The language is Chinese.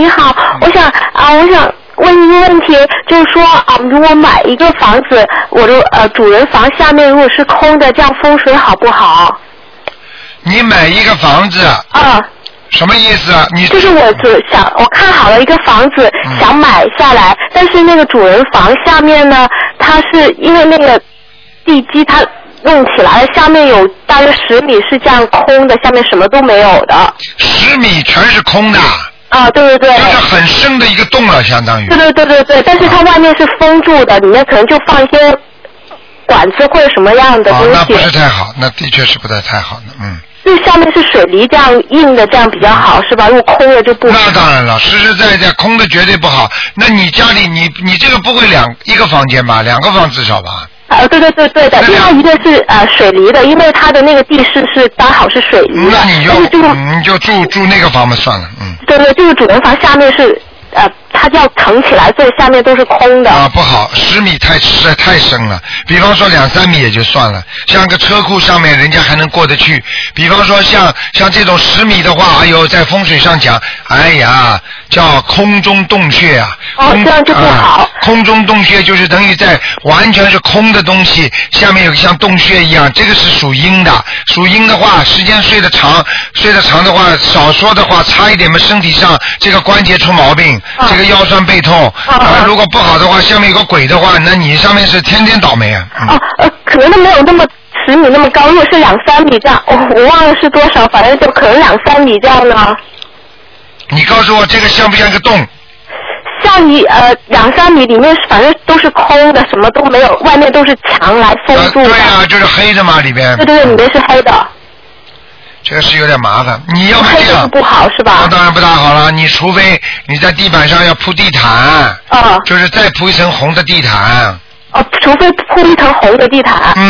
你好，我想问一个问题，就是说如果买一个房子，我的主人房下面如果是空的，这样风水好不好？ 你买一个房子啊。 什么意思啊？你就是我看好了一个房子，想买下来，但是那个主人房下面呢，它是因为那个地基它弄起来了，下面有大约10米是这样空的，下面什么都没有的。 10米全是空的。 啊，对对对。 就是很深的一个洞了，相当于。 对，但是它外面是封住的，里面可能就放一些管子或者什么样的东西。 那不是太好，那的确是不太好的， 就下面是水泥这样硬的，这样比较好是吧？如果空了就不好。 那当然了，实实在在空的绝对不好。那你家里你这个不会一个房间吧？2个房至少吧？ 对的，另外一个是水泥的，因为它的那个地势是刚好是水泥的。 那你就住那个房子算了， 对，这个主人房下面是它就要腾起来，所以下面都是空的。 不好，10米实在太深了。比方说2-3米也就算了，像个车库上面人家还能过得去。比方说像这种10米的话，哎呦，在风水上讲，哎呀，叫空中洞穴啊。 这样就不好。 空中洞穴就是等于在完全是空的东西下面有个像洞穴一样，这个是属阴的。属阴的话，时间睡得长的话，少说的话，差一点嘛，身体上这个关节出毛病。这个腰酸背痛，如果不好的话，下面有个鬼的话，那你上面是天天倒霉啊。 可能都没有那么10米那么高，如果是2-3米这样，我忘了是多少，反正就可能2-3米这样呢。 你告诉我这个像不像一个洞？ 像你2-3米里面反正都是空的，什么都没有，外面都是墙来封住的。 对啊，就是黑的嘛里边。 对，里面是黑的。 这个是有点麻烦，你要这样不好是吧？ 那当然不大好了，你除非你在地板上要铺地毯，就是再铺一层红的地毯。 除非铺一层红的地毯。